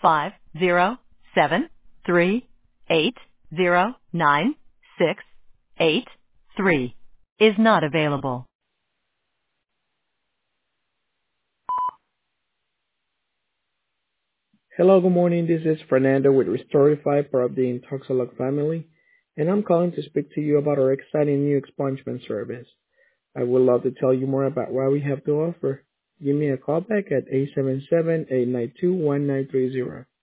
507380963 is not available. Hello, good morning. This is Fernando with Restorify for the Intoxilog family, and I'm calling to speak to you about our exciting new expungement service. I would love to tell you more about what we have to offer. Give me a call back at 877-892-1930.